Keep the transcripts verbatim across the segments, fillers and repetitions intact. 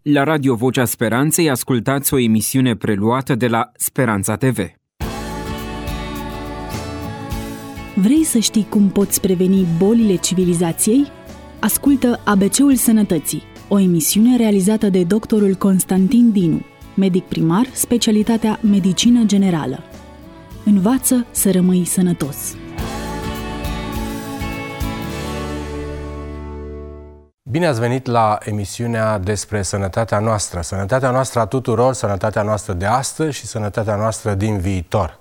La Radio Vocea Speranței ascultați o emisiune preluată de la Speranța T V. Vrei să știi cum poți preveni bolile civilizației? Ascultă A B C-ul Sănătății, o emisiune realizată de doctorul Constantin Dinu, medic primar, specialitatea Medicină Generală. Învață să rămâi sănătos! Bine ați venit la emisiunea despre sănătatea noastră, sănătatea noastră a tuturor, sănătatea noastră de astăzi și sănătatea noastră din viitor.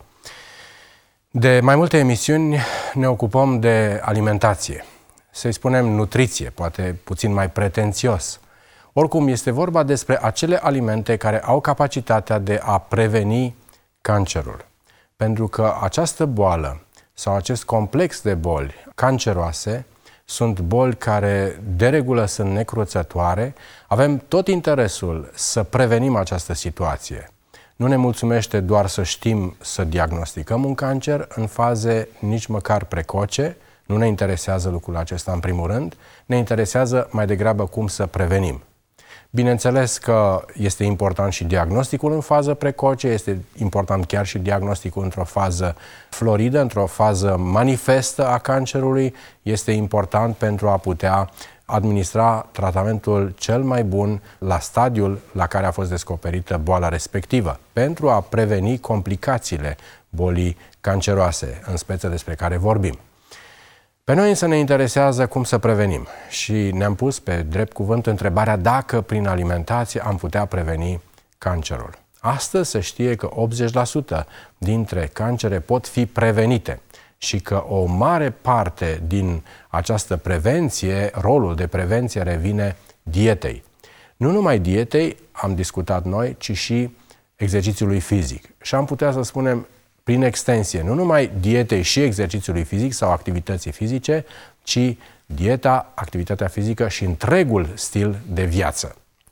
De mai multe emisiuni ne ocupăm de alimentație, să-i spunem nutriție, poate puțin mai pretențios. Oricum, este vorba despre acele alimente care au capacitatea de a preveni cancerul. Pentru că această boală sau acest complex de boli canceroase sunt boli care de regulă sunt necruțătoare. Avem tot interesul să prevenim această situație. Nu ne mulțumește doar să știm să diagnosticăm un cancer în faze nici măcar precoce. Nu ne interesează lucrul acesta în primul rând. Ne interesează mai degrabă cum să prevenim. Bineînțeles că este important și diagnosticul în fază precoce, este important chiar și diagnosticul într-o fază floridă, într-o fază manifestă a cancerului. Este important pentru a putea administra tratamentul cel mai bun la stadiul la care a fost descoperită boala respectivă, pentru a preveni complicațiile bolii canceroase, în speță despre care vorbim. Pe noi însă ne interesează cum să prevenim și ne-am pus pe drept cuvânt întrebarea dacă prin alimentație am putea preveni cancerul. Astăzi se știe că optzeci la sută dintre cancere pot fi prevenite și că o mare parte din această prevenție, rolul de prevenție revine dietei. Nu numai dietei, am discutat noi, ci și exercițiului fizic. Și am putea să spunem prin extensie, nu numai dietei și exercițiului fizic sau activității fizice, ci dieta, activitatea fizică și întregul stil de viață.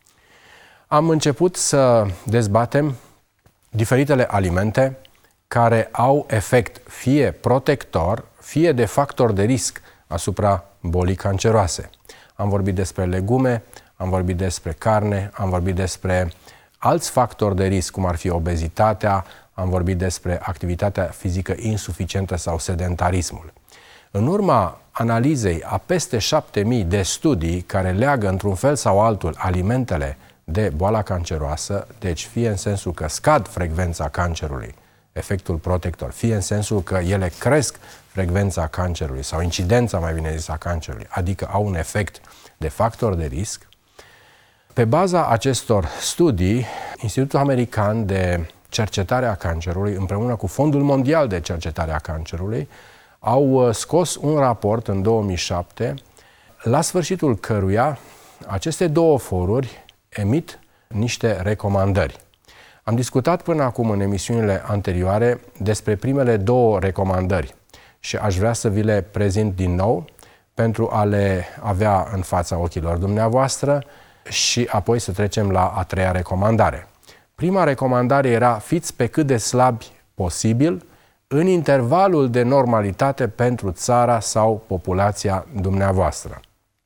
Am început să dezbatem diferitele alimente care au efect fie protector, fie de factor de risc asupra bolii canceroase. Am vorbit despre legume, am vorbit despre carne, am vorbit despre alți factori de risc, cum ar fi obezitatea, am vorbit despre activitatea fizică insuficientă sau sedentarismul. În urma analizei a peste șapte mii de studii care leagă într-un fel sau altul alimentele de boala canceroasă, deci fie în sensul că scad frecvența cancerului, efectul protector, fie în sensul că ele cresc frecvența cancerului sau incidența, mai bine zis, a cancerului, adică au un efect de factor de risc. Pe baza acestor studii, Institutul American de Cercetare a Cancerului, împreună cu Fondul Mondial de Cercetare a Cancerului, au scos un raport în două mii șapte, la sfârșitul căruia aceste două foruri emit niște recomandări. Am discutat până acum în emisiunile anterioare despre primele două recomandări și aș vrea să vi le prezint din nou pentru a le avea în fața ochilor dumneavoastră și apoi să trecem la a treia recomandare. Prima recomandare era: fiți pe cât de slabi posibil în intervalul de normalitate pentru țara sau populația dumneavoastră.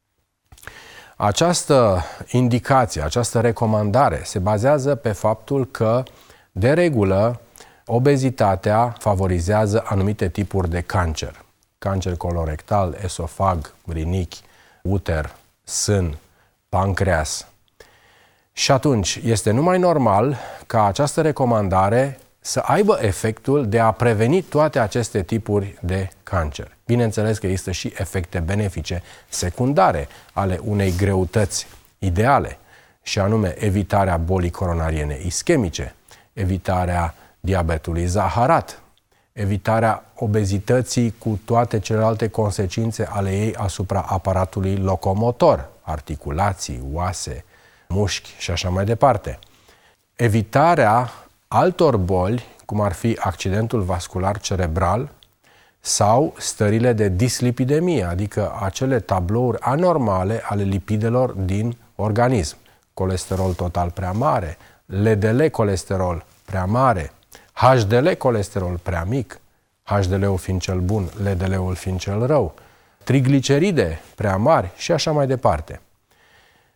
Această indicație, această recomandare se bazează pe faptul că, de regulă, obezitatea favorizează anumite tipuri de cancer. Cancer colorectal, esofag, rinichi, uter, sân, pancreas. Și atunci este numai normal ca această recomandare să aibă efectul de a preveni toate aceste tipuri de cancer. Bineînțeles că există și efecte benefice secundare ale unei greutăți ideale, și anume evitarea bolii coronariene ischemice, evitarea diabetului zaharat, evitarea obezității cu toate celelalte consecințe ale ei asupra aparatului locomotor, articulații, oase, mușchi și așa mai departe. Evitarea altor boli, cum ar fi accidentul vascular cerebral sau stările de dislipidemie, adică acele tablouri anormale ale lipidelor din organism. Colesterol total prea mare, L D L colesterol prea mare, H D L colesterol prea mic, H D L-ul fiind cel bun, L D L-ul fiind cel rău, trigliceride prea mari și așa mai departe.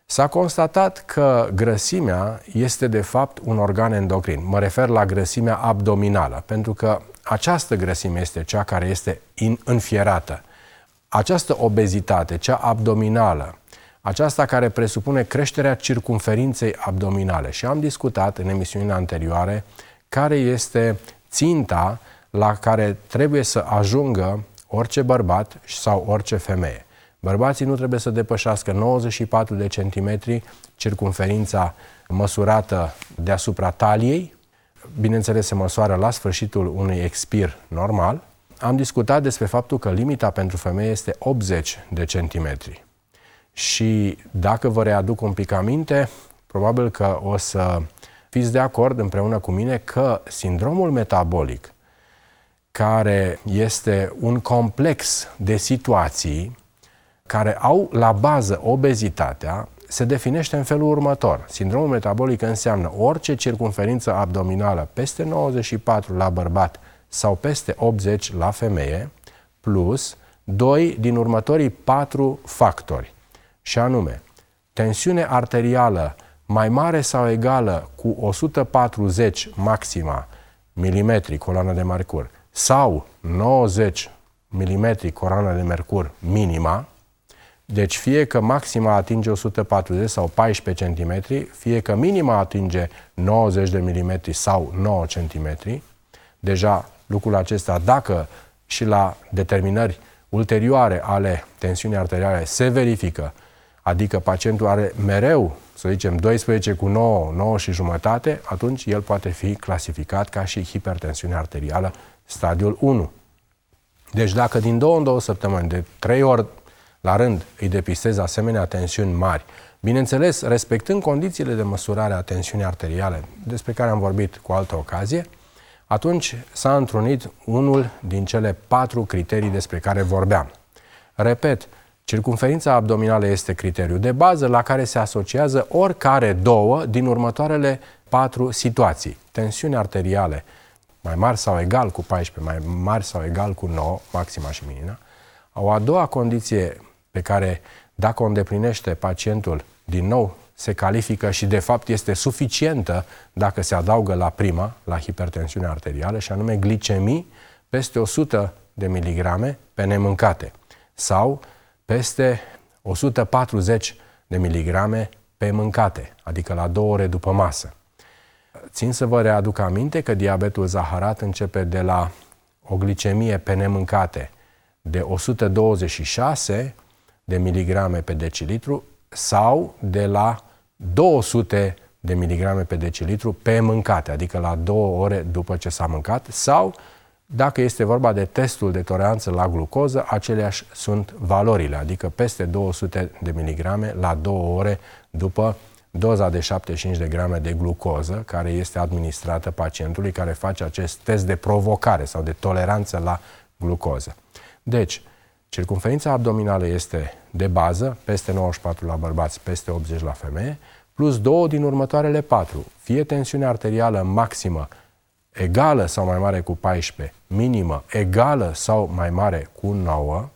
S-a constatat că grăsimea este de fapt un organ endocrin. Mă refer la grăsimea abdominală, pentru că această grăsime este cea care este înfierată. Această obezitate, cea abdominală, aceasta care presupune creșterea circumferinței abdominale. Și am discutat în emisiunile anterioare care este ținta la care trebuie să ajungă orice bărbat sau orice femeie. Bărbații nu trebuie să depășească nouăzeci și patru de centimetri circumferința măsurată deasupra taliei. Bineînțeles, se măsoară la sfârșitul unui expir normal. Am discutat despre faptul că limita pentru femeie este optzeci de centimetri. Și dacă vă readuc un pic aminte, probabil că o să fiți de acord împreună cu mine că sindromul metabolic, care este un complex de situații care au la bază obezitatea, se definește în felul următor. Sindromul metabolic înseamnă orice circumferință abdominală peste nouăzeci și patru la bărbat sau peste optzeci la femeie, plus doi din următorii patru factori, și anume tensiune arterială mai mare sau egală cu o sută patruzeci maxima milimetri coloană de mercur sau nouăzeci milimetri coloană de mercur minima. Deci fie că maxima atinge o sută patruzeci sau paisprezece centimetri, fie că minima atinge nouăzeci de milimetri sau nouă centimetri. Deja lucrul acesta, dacă și la determinări ulterioare ale tensiunii arteriale se verifică, adică pacientul are mereu, să zicem, doisprezece cu nouă, nouă și jumătate, atunci el poate fi clasificat ca și hipertensiune arterială stadiul unu. Deci dacă din două în două săptămâni, de trei ori la rând, îi depistez asemenea tensiuni mari, bineînțeles, respectând condițiile de măsurare a tensiunii arteriale, despre care am vorbit cu altă ocazie, atunci s-a întrunit unul din cele patru criterii despre care vorbeam. Repet, circumferința abdominală este criteriul de bază la care se asociază oricare două din următoarele patru situații. Tensiuni arteriale mai mari sau egal cu paisprezece, mai mari sau egal cu nouă, maxima și minima. O a doua condiție pe care, dacă o îndeplinește pacientul, din nou se califică și de fapt este suficientă dacă se adaugă la prima, la hipertensiunea arterială, și anume glicemii peste o sută de miligrame pe nemâncate sau peste o sută patruzeci de miligrame pe mâncate, adică la două ore după masă. Țin să vă readuc aminte că diabetul zaharat începe de la o glicemie pe nemâncate de o sută douăzeci și șase de miligrame pe decilitru sau de la două sute de miligrame pe decilitru pe mâncate, adică la două ore după ce s-a mâncat, sau, dacă este vorba de testul de toleranță la glucoză, aceleași sunt valorile, adică peste două sute de miligrame la două ore după doza de șaptezeci și cinci de grame de glucoză care este administrată pacientului care face acest test de provocare sau de toleranță la glucoză. Deci, circumferința abdominală este de bază, peste nouăzeci și patru la bărbați, peste optzeci la femeie, plus două din următoarele patru. Fie tensiune arterială maximă egală sau mai mare cu paisprezece, minimă egală sau mai mare cu nouă.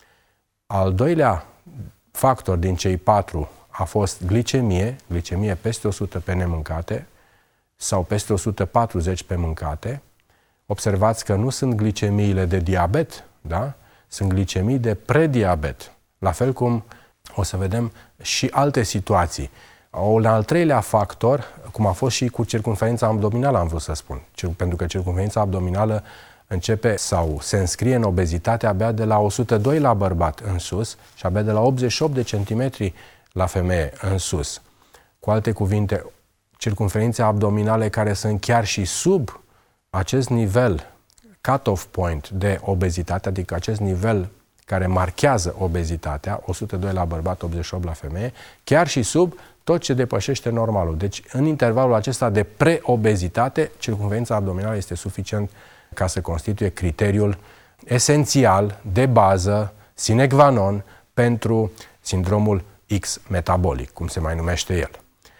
Al doilea factor din cei patru a fost glicemie, glicemie peste o sută pe nemâncate sau peste o sută patruzeci pe mâncate. Observați că nu sunt glicemiile de diabet, da? Sunt glicemii de prediabet. La fel cum o să vedem și alte situații. Un al treilea factor, cum a fost și cu circumferința abdominală, am vrut să spun, pentru că circumferința abdominală începe sau se înscrie în obezitate abia de la o sută doi la bărbat în sus și abia de la optzeci și opt de centimetri la femeie în sus. Cu alte cuvinte, circumferințe abdominale care sunt chiar și sub acest nivel, cut-off point de obezitate, adică acest nivel care marchează obezitatea, o sută doi la bărbat, optzeci și opt la femeie, chiar și sub tot ce depășește normalul. Deci, în intervalul acesta de preobezitate, circumferința abdominală este suficient ca să constituie criteriul esențial, de bază, sine qua non, pentru sindromul X metabolic, cum se mai numește el.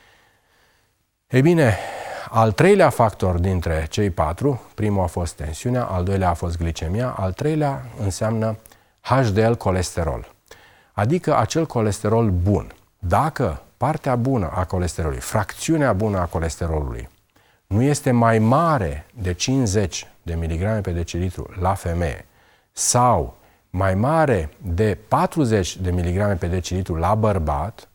Ei bine, al treilea factor dintre cei patru, primul a fost tensiunea, al doilea a fost glicemia, al treilea înseamnă H D L colesterol, adică acel colesterol bun. Dacă partea bună a colesterolului, fracțiunea bună a colesterolului, nu este mai mare de cincizeci de miligrame pe decilitru la femeie sau mai mare de patruzeci de miligrame pe decilitru la bărbat,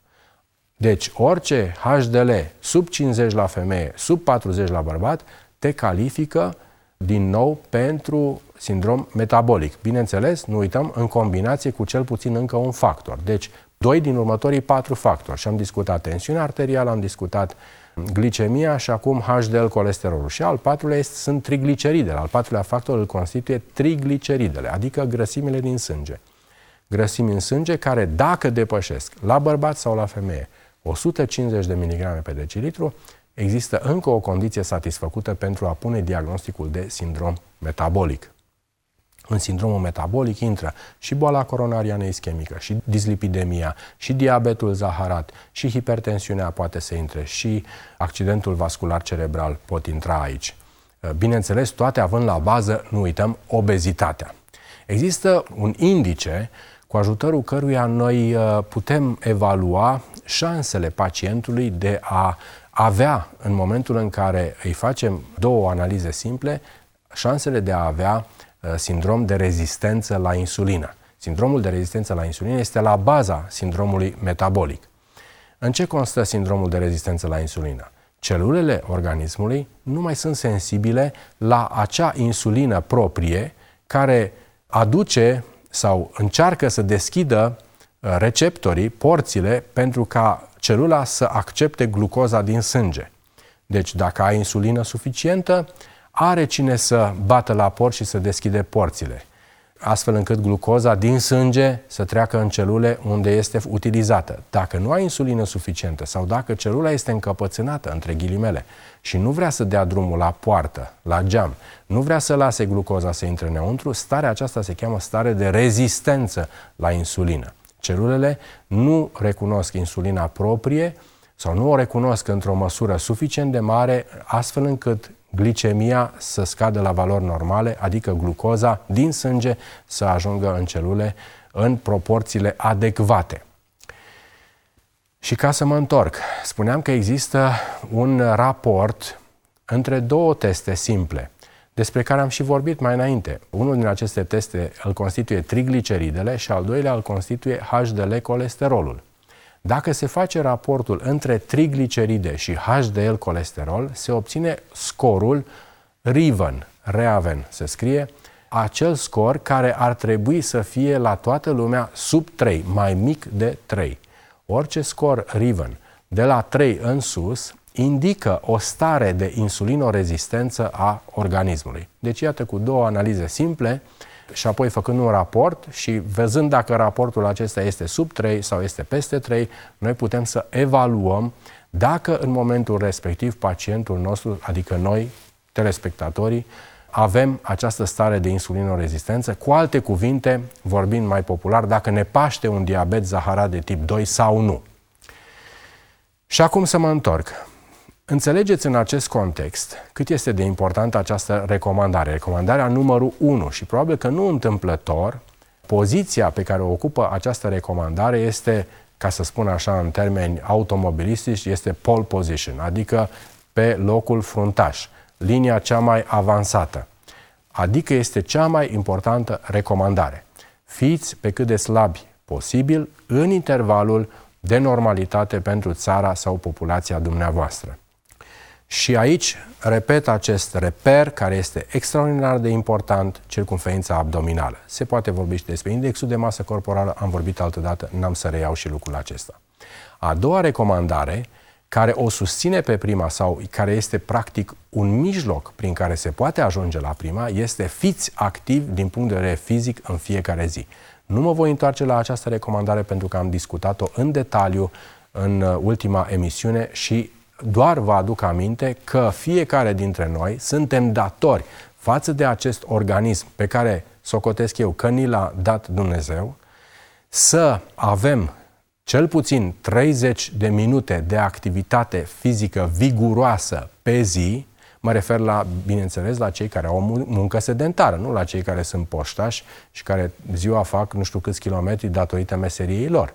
deci orice H D L sub cincizeci la femeie, sub patruzeci la bărbat, te califică din nou pentru sindrom metabolic. Bineînțeles, nu uităm, în combinație cu cel puțin încă un factor. Deci, doi din următorii patru factori. Și am discutat tensiunea arterială, am discutat glicemia și acum H D L, colesterolul. Și al patrulea este, sunt trigliceridele. Al patrulea factor îl constituie trigliceridele, adică grăsimile din sânge. Grăsimi în sânge care, dacă depășesc la bărbat sau la femeie o sută cincizeci de miligrame pe decilitru, există încă o condiție satisfăcută pentru a pune diagnosticul de sindrom metabolic. În sindromul metabolic intră și boala coronariană ischemică, și dislipidemia, și diabetul zaharat, și hipertensiunea poate să intre, și accidentul vascular cerebral pot intra aici. Bineînțeles, toate având la bază, nu uităm, obezitatea. Există un indice cu ajutorul căruia noi putem evalua șansele pacientului de a avea, în momentul în care îi facem două analize simple, șansele de a avea sindrom de rezistență la insulină. Sindromul de rezistență la insulină este la baza sindromului metabolic. În ce constă sindromul de rezistență la insulină? Celulele organismului nu mai sunt sensibile la acea insulină proprie care aduce sau încearcă să deschidă receptorii, porțile, pentru ca celula să accepte glucoza din sânge. Deci, dacă ai insulină suficientă, are cine să bată la porți și să deschide porțile, astfel încât glucoza din sânge să treacă în celule unde este utilizată. Dacă nu ai insulină suficientă sau dacă celula este încăpățânată, între ghilimele, și nu vrea să dea drumul la poartă, la geam, nu vrea să lase glucoza să intre înăuntru, starea aceasta se cheamă stare de rezistență la insulină. Celulele nu recunosc insulina proprie sau nu o recunosc într-o măsură suficient de mare, astfel încât glicemia să scadă la valori normale, adică glucoza din sânge să ajungă în celule în proporțiile adecvate. Și ca să mă întorc, spuneam că există un raport între două teste simple, despre care am și vorbit mai înainte. Unul din aceste teste îl constituie trigliceridele și al doilea îl constituie H D L, colesterolul. Dacă se face raportul între trigliceride și H D L, colesterol, se obține scorul Reaven, Reaven se scrie, acel scor care ar trebui să fie la toată lumea sub trei, mai mic de trei. Orice scor Reaven de la trei în sus indică o stare de insulinorezistență a organismului. Deci iată, cu două analize simple și apoi făcând un raport și văzând dacă raportul acesta este sub trei sau este peste trei, noi putem să evaluăm dacă în momentul respectiv pacientul nostru, adică noi, telespectatorii, avem această stare de insulinorezistență. Cu alte cuvinte, vorbind mai popular, dacă ne paște un diabet zaharat de tip doi sau nu. Și acum să mă întorc. Înțelegeți în acest context cât este de importantă această recomandare, recomandarea numărul unu, și probabil că nu întâmplător, poziția pe care o ocupă această recomandare este, ca să spun așa în termeni automobilistici, este pole position, adică pe locul fruntaș, linia cea mai avansată, adică este cea mai importantă recomandare. Fiți pe cât de slabi posibil în intervalul de normalitate pentru țara sau populația dumneavoastră. Și aici repet acest reper care este extraordinar de important, circumferința abdominală. Se poate vorbi și despre indexul de masă corporală, am vorbit altădată, n-am să reiau și lucrul acesta. A doua recomandare, care o susține pe prima sau care este practic un mijloc prin care se poate ajunge la prima, este fiți activi din punct de vedere fizic în fiecare zi. Nu mă voi întoarce la această recomandare pentru că am discutat-o în detaliu în ultima emisiune și doar vă aduc aminte că fiecare dintre noi suntem datori față de acest organism pe care socotesc eu că ni l-a dat Dumnezeu, să avem cel puțin treizeci de minute de activitate fizică viguroasă pe zi. Mă refer la, bineînțeles, la cei care au o muncă sedentară, nu la cei care sunt poștași și care ziua fac nu știu câți kilometri datorită meseriei lor.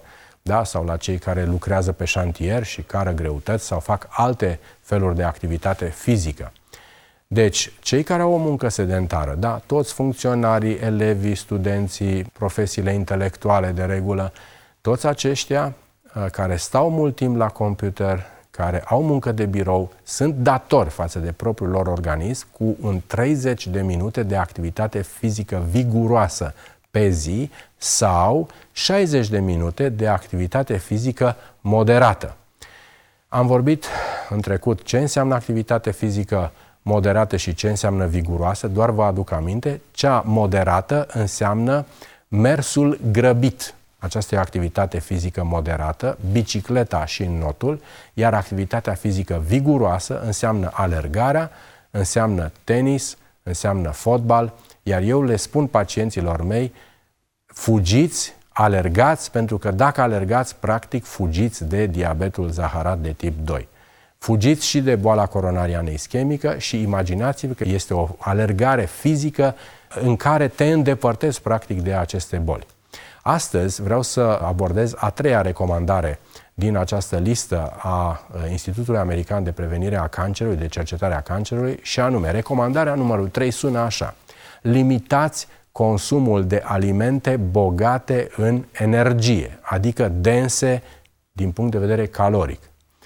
da? Sau la cei care lucrează pe șantier și cară greutăți sau fac alte feluri de activitate fizică. Deci, cei care au o muncă sedentară, da? Toți funcționarii, elevii, studenții, profesiile intelectuale de regulă, toți aceștia care stau mult timp la computer, care au muncă de birou, sunt datori față de propriul lor organism cu un treizeci de minute de activitate fizică viguroasă pe zi sau șaizeci de minute de activitate fizică moderată. Am vorbit în trecut ce înseamnă activitate fizică moderată și ce înseamnă viguroasă, doar vă aduc aminte, cea moderată înseamnă mersul grăbit. Aceasta e o activitate fizică moderată, bicicleta și înnotul, iar activitatea fizică viguroasă înseamnă alergarea, înseamnă tenis, înseamnă fotbal, iar eu le spun pacienților mei, fugiți, alergați, pentru că dacă alergați, practic fugiți de diabetul zaharat de tip doi. Fugiți și de boala coronariană ischemică și imaginați-vă că este o alergare fizică în care te îndepărtezi practic de aceste boli. Astăzi vreau să abordez a treia recomandare din această listă a Institutului American de Prevenire a Cancerului, de cercetare a cancerului, și anume, recomandarea numărul trei sună așa: limitați consumul de alimente bogate în energie, adică dense din punct de vedere caloric.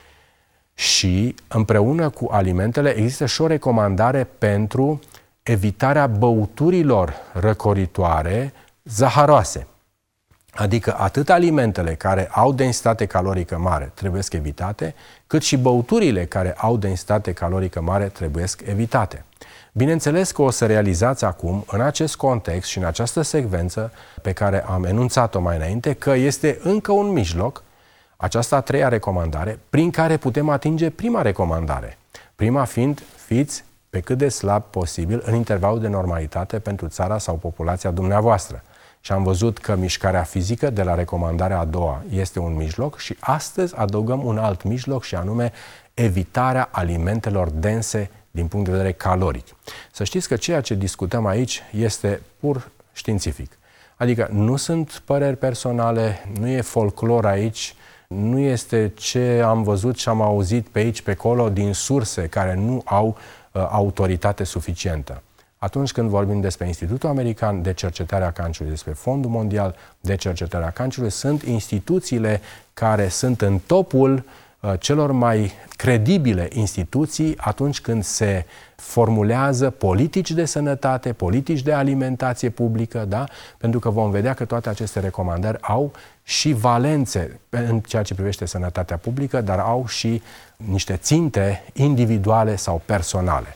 Și împreună cu alimentele există și o recomandare pentru evitarea băuturilor răcoritoare zaharoase. Adică atât alimentele care au densitate calorică mare trebuie evitate, cât și băuturile care au densitate calorică mare trebuie evitate. Bineînțeles că o să realizați acum, în acest context și în această secvență pe care am enunțat-o mai înainte, că este încă un mijloc, această a treia recomandare, prin care putem atinge prima recomandare. Prima fiind, fiți pe cât de slab posibil în intervalul de normalitate pentru țara sau populația dumneavoastră. Și am văzut că mișcarea fizică de la recomandarea a doua este un mijloc și astăzi adăugăm un alt mijloc și anume evitarea alimentelor dense din punct de vedere caloric. Să știți că ceea ce discutăm aici este pur științific. Adică nu sunt păreri personale, nu e folclor aici, nu este ce am văzut și am auzit pe aici, pe acolo, din surse care nu au uh, autoritate suficientă. Atunci când vorbim despre Institutul American de Cercetare a Cancerului, despre Fondul Mondial de Cercetare a Cancerului, sunt instituțiile care sunt în topul uh, celor mai credibile instituții atunci când se formulează politici de sănătate, politici de alimentație publică, da? Pentru că vom vedea că toate aceste recomandări au și valențe în ceea ce privește sănătatea publică, dar au și niște ținte individuale sau personale.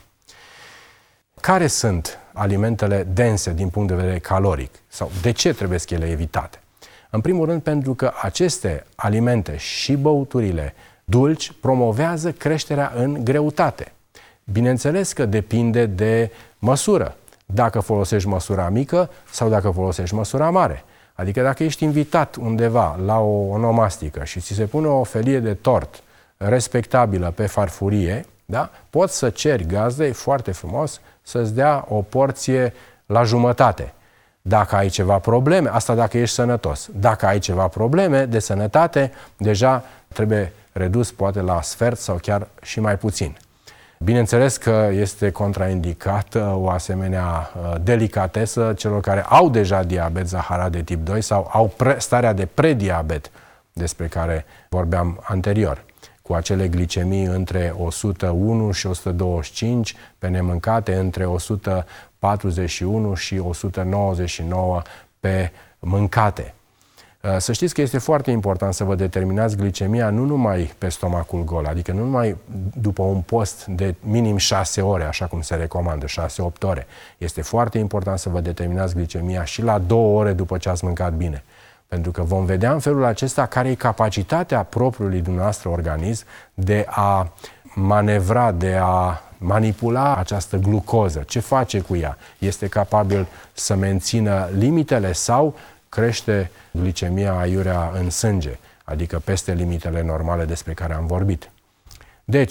Care sunt alimentele dense din punct de vedere caloric? Sau de ce trebuie să ele evitate? În primul rând pentru că aceste alimente și băuturile dulci promovează creșterea în greutate. Bineînțeles că depinde de măsură. Dacă folosești măsura mică sau dacă folosești măsura mare. Adică dacă ești invitat undeva la o onomastică și ți se pune o felie de tort respectabilă pe farfurie, da? Poți să ceri gazdei foarte frumos să-ți dea o porție la jumătate. Dacă ai ceva probleme, asta dacă ești sănătos. Dacă ai ceva probleme de sănătate, deja trebuie redus poate la sfert sau chiar și mai puțin. Bineînțeles că este contraindicată o asemenea delicatesă celor care au deja diabet zaharat de tip doi sau au pre, starea de prediabet despre care vorbeam anterior, cu acele glicemii între o sută unu și o sută douăzeci și cinci, pe nemâncate între o sută patruzeci și unu și o sută nouăzeci și nouă pe mâncate. Să știți că este foarte important să vă determinați glicemia nu numai pe stomacul gol, adică nu numai după un post de minim șase ore, așa cum se recomandă, șase opt ore. Este foarte important să vă determinați glicemia și la două ore după ce ați mâncat bine. Pentru că vom vedea în felul acesta care e capacitatea propriului dumneavoastră organism de a manevra, de a manipula această glucoză. Ce face cu ea? Este capabil să mențină limitele sau crește glicemia aiurea în sânge, adică peste limitele normale despre care am vorbit. Deci,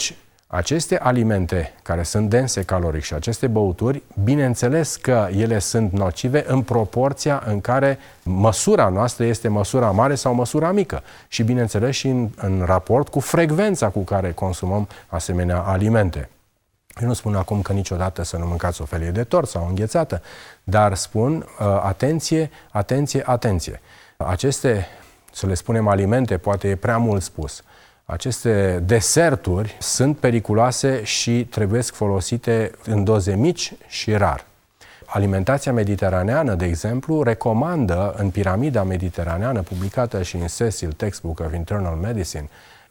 Aceste alimente care sunt dense caloric și aceste băuturi, bineînțeles că ele sunt nocive în proporția în care măsura noastră este măsura mare sau măsura mică și bineînțeles și în, în raport cu frecvența cu care consumăm asemenea alimente. Eu nu spun acum că niciodată să nu mâncați o felie de tort sau o înghețată, dar spun uh, atenție, atenție, atenție. Aceste, să le spunem alimente, poate e prea mult spus. Aceste deserturi sunt periculoase și trebuie folosite în doze mici și rar. Alimentația mediteraneană, de exemplu, recomandă în piramida mediteraneană, publicată și în Cecil, Textbook of Internal Medicine,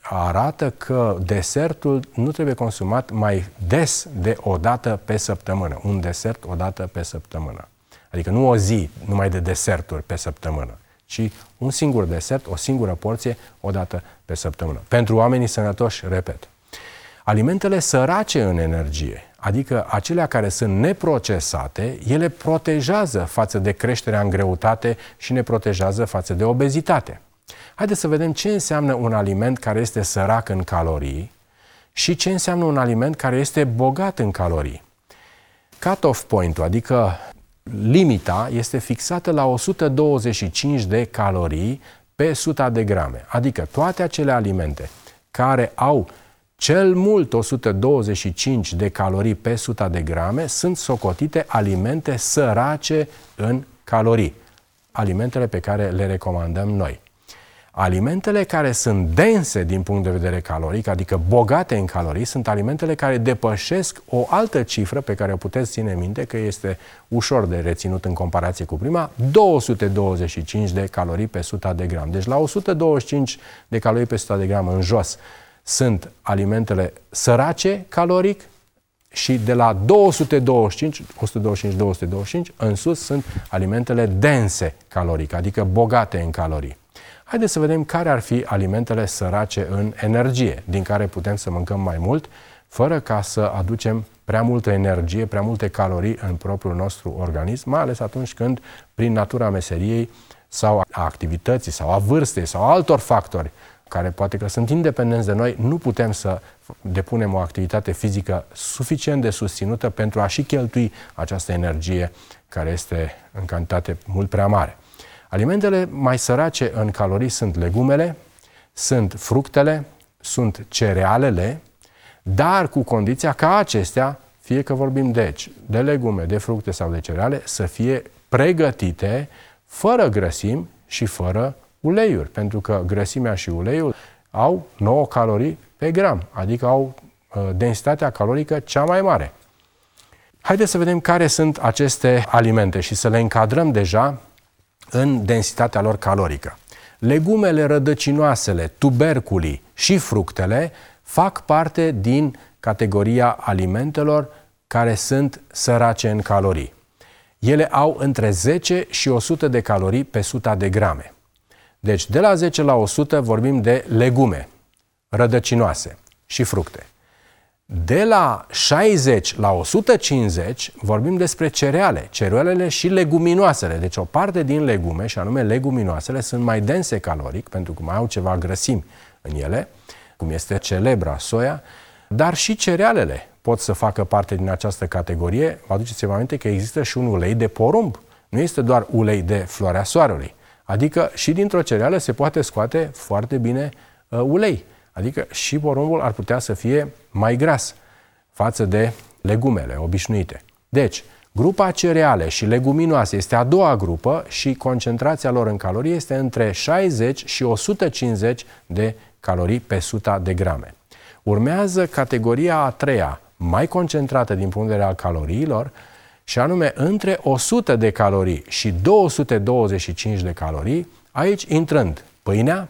arată că desertul nu trebuie consumat mai des de o dată pe săptămână. Un desert o dată pe săptămână. Adică nu o zi numai de deserturi pe săptămână, ci un singur desert, o singură porție, o dată pe săptămână. Pentru oamenii sănătoși, repet. Alimentele sărace în energie, adică acelea care sunt neprocesate, ele protejează față de creșterea în greutate și ne protejează față de obezitate. Haideți să vedem ce înseamnă un aliment care este sărac în calorii și ce înseamnă un aliment care este bogat în calorii. Cut-off point-ul, adică limita, este fixată la o sută douăzeci și cinci de calorii pe sută de grame. Adică toate acele alimente care au cel mult o sută douăzeci și cinci de calorii pe sută de grame sunt socotite alimente sărace în calorii. Alimentele pe care le recomandăm noi. Alimentele care sunt dense din punct de vedere caloric, adică bogate în calorii, sunt alimentele care depășesc o altă cifră pe care o puteți ține minte, că este ușor de reținut în comparație cu prima, două sute douăzeci și cinci de calorii pe sută de gram. Deci la o sută douăzeci și cinci de calorii pe sută de gram în jos sunt alimentele sărace caloric și de la două sute douăzeci și cinci, o sută douăzeci și cinci, două sute douăzeci și cinci în sus sunt alimentele dense caloric, adică bogate în calorii. Haideți să vedem care ar fi alimentele sărace în energie, din care putem să mâncăm mai mult, fără ca să aducem prea multă energie, prea multe calorii în propriul nostru organism, mai ales atunci când, prin natura meseriei sau a activității sau a vârstei sau a altor factori care poate că sunt independenți de noi, nu putem să depunem o activitate fizică suficient de susținută pentru a și cheltui această energie care este în cantitate mult prea mare. Alimentele mai sărace în calorii sunt legumele, sunt fructele, sunt cerealele, dar cu condiția ca acestea, fie că vorbim deci de legume, de fructe sau de cereale, să fie pregătite fără grăsimi și fără uleiuri, pentru că grăsimea și uleiul au nouă calorii pe gram, adică au uh, densitatea calorică cea mai mare. Haideți să vedem care sunt aceste alimente și să le încadrăm deja în densitatea lor calorică. Legumele, rădăcinoasele, tuberculii și fructele fac parte din categoria alimentelor care sunt sărace în calorii. Ele au între zece și o sută de calorii pe sută de grame. Deci de la zece la o sută vorbim de legume, rădăcinoase și fructe. De la șaizeci la o sută cincizeci vorbim despre cereale, cerealele și leguminoasele. Deci o parte din legume, și anume leguminoasele, sunt mai dense caloric, pentru că mai au ceva grăsimi în ele, cum este celebra, soia, dar și cerealele pot să facă parte din această categorie. Vă aduceți-vă aminte că există și un ulei de porumb. Nu este doar ulei de floarea soarelui. Adică și dintr-o cereală se poate scoate foarte bine uh, ulei. Adică și porumbul ar putea să fie mai gras față de legumele obișnuite. Deci, grupa cereale și leguminoase este a doua grupă și concentrația lor în calorii este între șaizeci și o sută cincizeci de calorii pe sută de grame. Urmează categoria a treia, mai concentrată din punct de vedere al caloriilor, și anume între o sută de calorii și două sute douăzeci și cinci de calorii, aici intrând pâinea,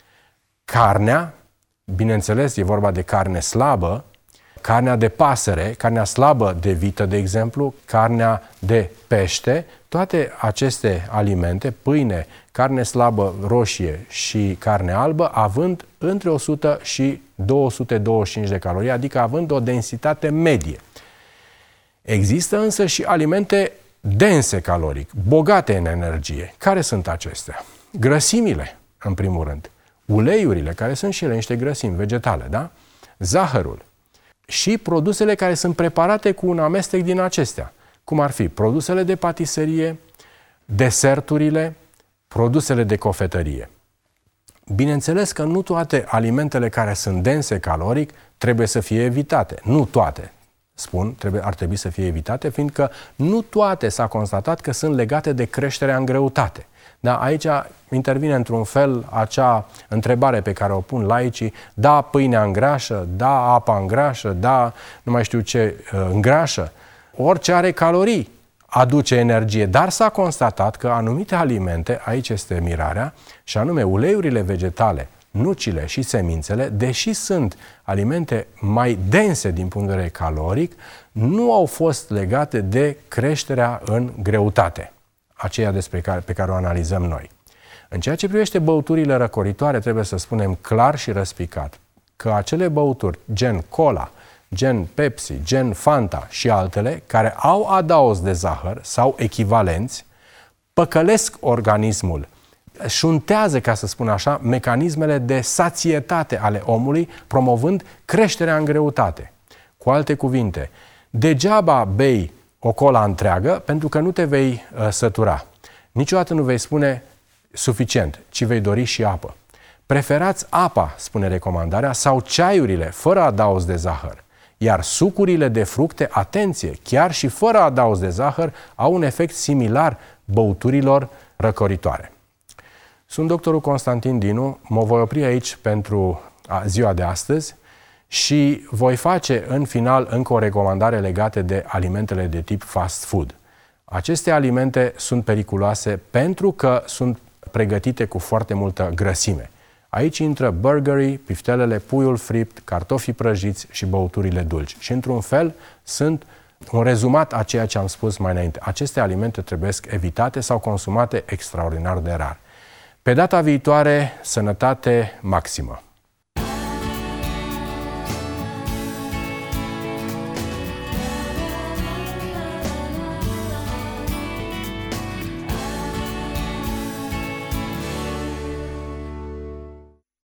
carnea, bineînțeles, e vorba de carne slabă, carnea de pasăre, carnea slabă de vită, de exemplu, carnea de pește, toate aceste alimente, pâine, carne slabă roșie și carne albă, având între o sută și două sute douăzeci și cinci de calorii, adică având o densitate medie. Există însă și alimente dense caloric, bogate în energie. Care sunt acestea? Grăsimile, în primul rând. Uleiurile, care sunt și ele niște grăsimi vegetale, da? Zahărul, și produsele care sunt preparate cu un amestec din acestea, cum ar fi produsele de patiserie, deserturile, produsele de cofetărie. Bineînțeles că nu toate alimentele care sunt dense caloric trebuie să fie evitate. Nu toate, spun, trebuie, ar trebui să fie evitate, fiindcă nu toate s-a constatat că sunt legate de creșterea în greutate. Da, aici intervine într-un fel acea întrebare pe care o pun laicii: da, pâinea îngrașă, da, apa îngrașă, da, nu mai știu ce îngrașă. Orice are calorii aduce energie, dar s-a constatat că anumite alimente, aici este mirarea, și anume uleiurile vegetale, nucile și semințele, deși sunt alimente mai dense din punct de vedere caloric, nu au fost legate de creșterea în greutate, aceea despre care, pe care o analizăm noi. În ceea ce privește băuturile răcoritoare, trebuie să spunem clar și răspicat că acele băuturi, gen cola, gen Pepsi, gen Fanta și altele, care au adaos de zahăr sau echivalenți, păcălesc organismul, șuntează, ca să spun așa, mecanismele de sațietate ale omului, promovând creșterea în greutate. Cu alte cuvinte, degeaba bei o cola întreagă pentru că nu te vei uh, sătura. Niciodată nu vei spune suficient, ci vei dori și apă. Preferați apa, spune recomandarea, sau ceaiurile fără adaos de zahăr. Iar sucurile de fructe, atenție, chiar și fără adaos de zahăr, au un efect similar băuturilor răcoritoare. Sunt doctorul Constantin Dinu, mă voi opri aici pentru ziua de astăzi și voi face în final încă o recomandare legată de alimentele de tip fast food. Aceste alimente sunt periculoase pentru că sunt pregătite cu foarte multă grăsime. Aici intră burgerii, piftelele, puiul fript, cartofii prăjiți și băuturile dulci. Și într-un fel sunt un rezumat a ceea ce am spus mai înainte. Aceste alimente trebuie evitate sau consumate extraordinar de rar. Pe data viitoare, sănătate maximă!